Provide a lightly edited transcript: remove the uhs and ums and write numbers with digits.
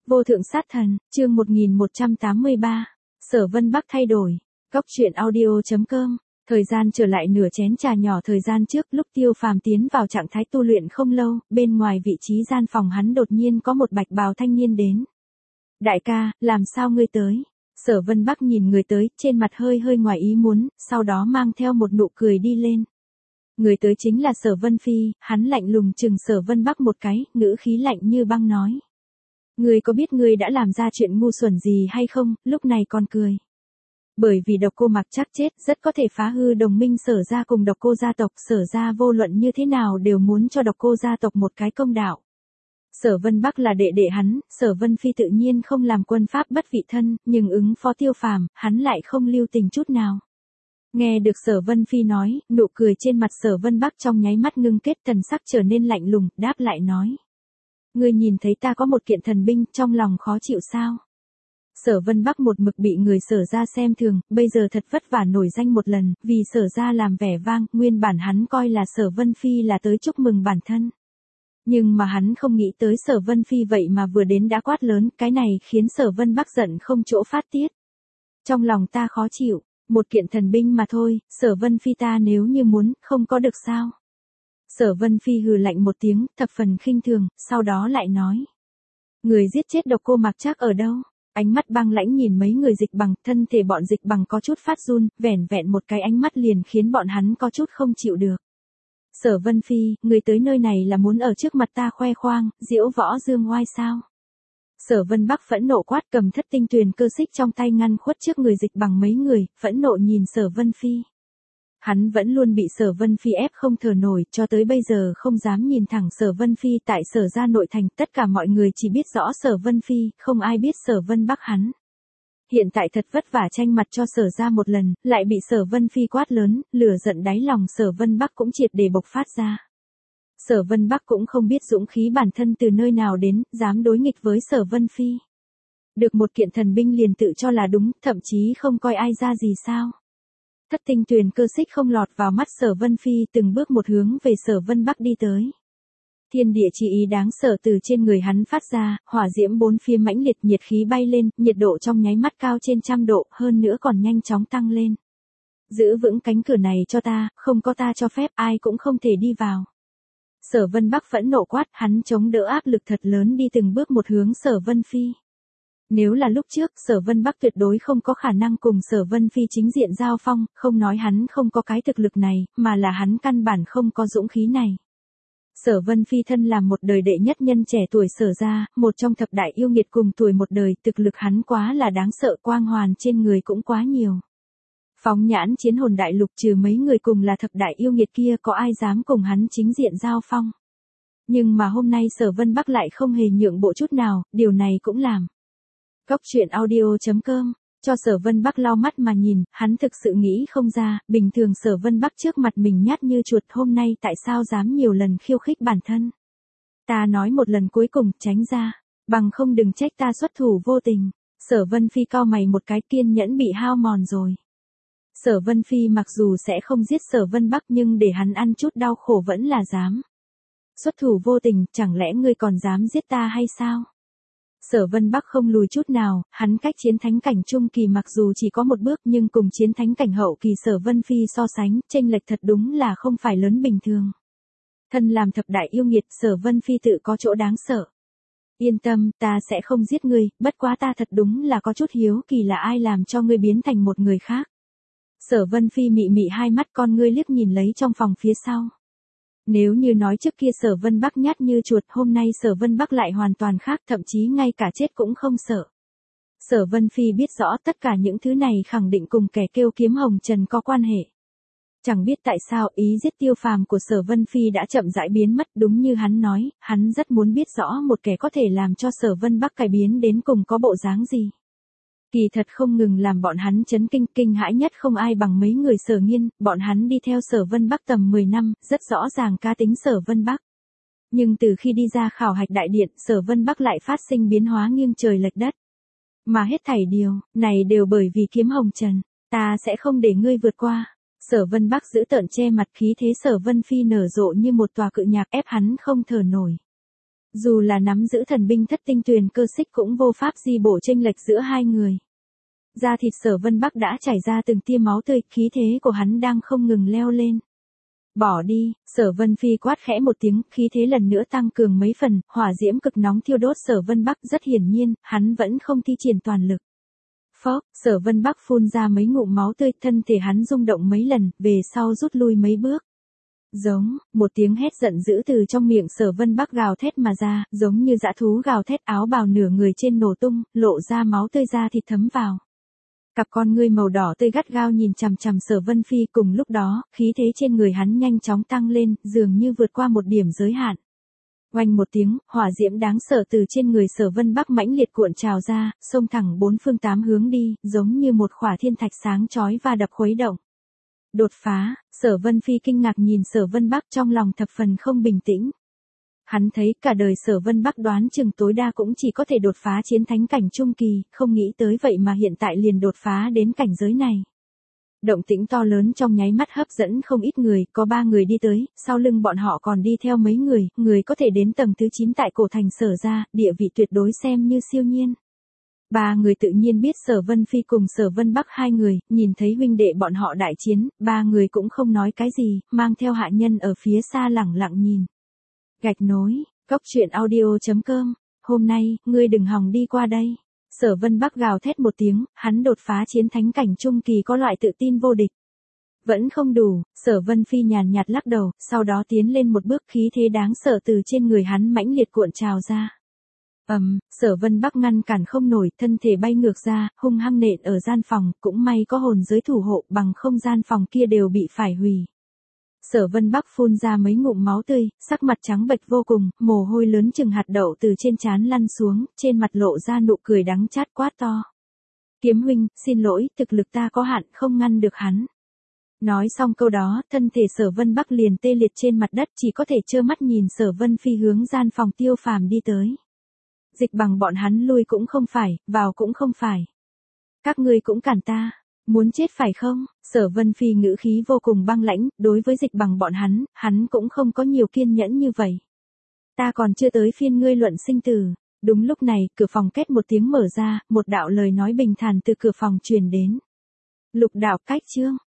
Vô thượng sát thần, chương 1183. Sở Vân Bắc thay đổi. Góc truyện audio.com. Thời gian trở lại nửa chén trà nhỏ thời gian trước, lúc Tiêu Phàm tiến vào trạng thái tu luyện không lâu, bên ngoài vị trí gian phòng hắn đột nhiên có một bạch bào thanh niên đến. Đại ca, làm sao ngươi tới? Sở Vân Bắc nhìn người tới, trên mặt hơi ngoài ý muốn, sau đó mang theo một nụ cười đi lên. Người tới chính là Sở Vân Phi, hắn lạnh lùng chừng Sở Vân Bắc một cái, ngữ khí lạnh như băng nói. Ngươi có biết ngươi đã làm ra chuyện ngu xuẩn gì hay không, lúc này còn cười. Bởi vì Độc Cô Mặc chắc chết, rất có thể phá hư đồng minh Sở gia cùng Độc Cô gia tộc, Sở gia vô luận như thế nào đều muốn cho Độc Cô gia tộc một cái công đạo. Sở Vân Bắc là đệ đệ hắn, Sở Vân Phi tự nhiên không làm quân pháp bất vị thân, nhưng ứng phó Tiêu Phàm, hắn lại không lưu tình chút nào. Nghe được Sở Vân Phi nói, nụ cười trên mặt Sở Vân Bắc trong nháy mắt ngưng kết, thần sắc trở nên lạnh lùng, đáp lại nói. Ngươi nhìn thấy ta có một kiện thần binh, trong lòng khó chịu sao? Sở Vân Bắc một mực bị người Sở gia xem thường, bây giờ thật vất vả nổi danh một lần, vì Sở gia làm vẻ vang, nguyên bản hắn coi là Sở Vân Phi là tới chúc mừng bản thân. Nhưng mà hắn không nghĩ tới Sở Vân Phi vậy mà vừa đến đã quát lớn, cái này khiến Sở Vân Bắc giận không chỗ phát tiết. Trong lòng ta khó chịu, một kiện thần binh mà thôi, Sở Vân Phi ta nếu như muốn, không có được sao? Sở Vân Phi hừ lạnh một tiếng, thập phần khinh thường, sau đó lại nói. Người giết chết Độc Cô Mặc chắc ở đâu? Ánh mắt băng lãnh nhìn mấy người Dịch Bằng, thân thể bọn Dịch Bằng có chút phát run, vẻn một cái ánh mắt liền khiến bọn hắn có chút không chịu được. Sở Vân Phi, người tới nơi này là muốn ở trước mặt ta khoe khoang, diễu võ dương oai sao? Sở Vân Bắc phẫn nộ quát, cầm Thất Tinh Tuyền cơ xích trong tay ngăn khuất trước người Dịch Bằng mấy người, phẫn nộ nhìn Sở Vân Phi. Hắn vẫn luôn bị Sở Vân Phi ép không thở nổi, cho tới bây giờ không dám nhìn thẳng Sở Vân Phi tại Sở gia nội thành, tất cả mọi người chỉ biết rõ Sở Vân Phi, không ai biết Sở Vân Bắc hắn. Hiện tại thật vất vả tranh mặt cho Sở gia một lần, lại bị Sở Vân Phi quát lớn, lửa giận đáy lòng Sở Vân Bắc cũng triệt để bộc phát ra. Sở Vân Bắc cũng không biết dũng khí bản thân từ nơi nào đến, dám đối nghịch với Sở Vân Phi. Được một kiện thần binh liền tự cho là đúng, thậm chí không coi ai ra gì sao. Thất Tinh Tuyền cơ xích không lọt vào mắt Sở Vân Phi, từng bước một hướng về Sở Vân Bắc đi tới. Thiên địa chi ý đáng sợ từ trên người hắn phát ra, hỏa diễm bốn phía mãnh liệt, nhiệt khí bay lên, nhiệt độ trong nháy mắt cao trên 100 độ, hơn nữa còn nhanh chóng tăng lên. Giữ vững cánh cửa này cho ta, không có ta cho phép ai cũng không thể đi vào. Sở Vân Bắc phẫn nộ quát, hắn chống đỡ áp lực thật lớn đi từng bước một hướng Sở Vân Phi. Nếu là lúc trước, Sở Vân Bắc tuyệt đối không có khả năng cùng Sở Vân Phi chính diện giao phong, không nói hắn không có cái thực lực này, mà là hắn căn bản không có dũng khí này. Sở Vân Phi thân là một đời đệ nhất nhân trẻ tuổi Sở gia, một trong thập đại yêu nghiệt cùng tuổi một đời, thực lực hắn quá là đáng sợ, quang hoàn trên người cũng quá nhiều. Phóng nhãn Chiến Hồn đại lục trừ mấy người cùng là thập đại yêu nghiệt kia có ai dám cùng hắn chính diện giao phong. Nhưng mà hôm nay Sở Vân Bắc lại không hề nhượng bộ chút nào, điều này cũng làm. Góc truyện audio.com, cho Sở Vân Bắc lau mắt mà nhìn, hắn thực sự nghĩ không ra, bình thường Sở Vân Bắc trước mặt mình nhát như chuột, hôm nay tại sao dám nhiều lần khiêu khích bản thân. Ta nói một lần cuối cùng, tránh ra, bằng không đừng trách ta xuất thủ vô tình. Sở Vân Phi cau mày một cái, kiên nhẫn bị hao mòn rồi. Sở Vân Phi mặc dù sẽ không giết Sở Vân Bắc nhưng để hắn ăn chút đau khổ vẫn là dám. Xuất thủ vô tình, chẳng lẽ ngươi còn dám giết ta hay sao? Sở Vân Bắc không lùi chút nào, hắn cách chiến thánh cảnh trung kỳ mặc dù chỉ có một bước nhưng cùng chiến thánh cảnh hậu kỳ Sở Vân Phi so sánh, chênh lệch thật đúng là không phải lớn bình thường. Thân làm thập đại yêu nghiệt, Sở Vân Phi tự có chỗ đáng sợ. Yên tâm, ta sẽ không giết ngươi, bất quá ta thật đúng là có chút hiếu kỳ là ai làm cho ngươi biến thành một người khác. Sở Vân Phi mị mị hai mắt con ngươi liếc nhìn lấy trong phòng phía sau. Nếu như nói trước kia Sở Vân Bắc nhát như chuột, hôm nay Sở Vân Bắc lại hoàn toàn khác, thậm chí ngay cả chết cũng không sợ. Sở Vân Phi biết rõ tất cả những thứ này khẳng định cùng kẻ kêu kiếm hồng trần có quan hệ. Chẳng biết tại sao ý giết Tiêu Phàm của Sở Vân Phi đã chậm rãi biến mất, đúng như hắn nói, hắn rất muốn biết rõ một kẻ có thể làm cho Sở Vân Bắc cải biến đến cùng có bộ dáng gì. Kỳ thật không ngừng làm bọn hắn chấn kinh hãi nhất không ai bằng mấy người Sở Nghiên, bọn hắn đi theo Sở Vân Bắc tầm 10 năm, rất rõ ràng cá tính Sở Vân Bắc. Nhưng từ khi đi ra khảo hạch đại điện, Sở Vân Bắc lại phát sinh biến hóa nghiêng trời lệch đất. Mà hết thảy điều này đều bởi vì kiếm hồng trần, ta sẽ không để ngươi vượt qua. Sở Vân Bắc giữ tợn che mặt, khí thế Sở Vân Phi nở rộ như một tòa cự nhạc ép hắn không thở nổi. Dù là nắm giữ thần binh thất tinh tuyền cơ xích cũng vô pháp di bổ chênh lệch giữa hai người. Da thịt Sở Vân Bắc đã chảy ra từng tia máu tươi, khí thế của hắn đang không ngừng leo lên. Bỏ đi, Sở Vân Phi quát khẽ một tiếng, khí thế lần nữa tăng cường mấy phần, hỏa diễm cực nóng thiêu đốt Sở Vân Bắc, rất hiển nhiên, hắn vẫn không thi triển toàn lực. Phốc, Sở Vân Bắc phun ra mấy ngụm máu tươi, thân thể hắn rung động mấy lần, về sau rút lui mấy bước. Giống, một tiếng hét giận dữ từ trong miệng Sở Vân Bắc gào thét mà ra, giống như dã thú gào thét, áo bào nửa người trên nổ tung, lộ ra máu tươi ra thịt thấm vào. Cặp con ngươi màu đỏ tươi gắt gao nhìn chằm chằm Sở Vân Phi, cùng lúc đó, khí thế trên người hắn nhanh chóng tăng lên, dường như vượt qua một điểm giới hạn. Oanh một tiếng, hỏa diễm đáng sợ từ trên người Sở Vân Bắc mãnh liệt cuộn trào ra, xông thẳng bốn phương tám hướng đi, giống như một khỏa thiên thạch sáng chói và đập khuấy động. Đột phá, Sở Vân Phi kinh ngạc nhìn Sở Vân Bắc, trong lòng thập phần không bình tĩnh. Hắn thấy cả đời Sở Vân Bắc đoán chừng tối đa cũng chỉ có thể đột phá chiến thánh cảnh trung kỳ, không nghĩ tới vậy mà hiện tại liền đột phá đến cảnh giới này. Động tĩnh to lớn trong nháy mắt hấp dẫn không ít người, có 3 người đi tới, sau lưng bọn họ còn đi theo mấy người có thể đến tầng thứ 9 tại cổ thành Sở gia, địa vị tuyệt đối xem như siêu nhiên. 3 người tự nhiên biết Sở Vân Phi cùng Sở Vân Bắc 2 người, nhìn thấy huynh đệ bọn họ đại chiến, 3 người cũng không nói cái gì, mang theo hạ nhân ở phía xa lẳng lặng nhìn. Gạch nối, Cốc Truyện Audio.com, hôm nay, ngươi đừng hòng đi qua đây. Sở Vân Bắc gào thét một tiếng, hắn đột phá chiến thánh cảnh trung kỳ có loại tự tin vô địch. Vẫn không đủ, Sở Vân Phi nhàn nhạt lắc đầu, sau đó tiến lên một bước, khí thế đáng sợ từ trên người hắn mãnh liệt cuộn trào ra. Sở Vân Bắc ngăn cản không nổi, thân thể bay ngược ra, hung hăng nện ở gian phòng, cũng may có hồn giới thủ hộ, bằng không gian phòng kia đều bị phải hủy. Sở Vân Bắc phun ra mấy ngụm máu tươi, sắc mặt trắng bệch vô cùng, mồ hôi lớn chừng hạt đậu từ trên trán lăn xuống, trên mặt lộ ra nụ cười đắng chát quát to. Kiếm huynh, xin lỗi, thực lực ta có hạn, không ngăn được hắn. Nói xong câu đó, thân thể Sở Vân Bắc liền tê liệt trên mặt đất, chỉ có thể trơ mắt nhìn Sở Vân Phi hướng gian phòng Tiêu Phàm đi tới. Dịch bằng bọn hắn lui cũng không phải, vào cũng không phải. Các ngươi cũng cản ta, muốn chết phải không? Sở Vân Phi ngữ khí vô cùng băng lãnh, đối với dịch bằng bọn hắn cũng không có nhiều kiên nhẫn như vậy. Ta còn chưa tới phiên ngươi luận sinh tử. Đúng lúc này, cửa phòng két một tiếng mở ra, một đạo lời nói bình thản từ cửa phòng truyền đến. Lục đạo cách chương,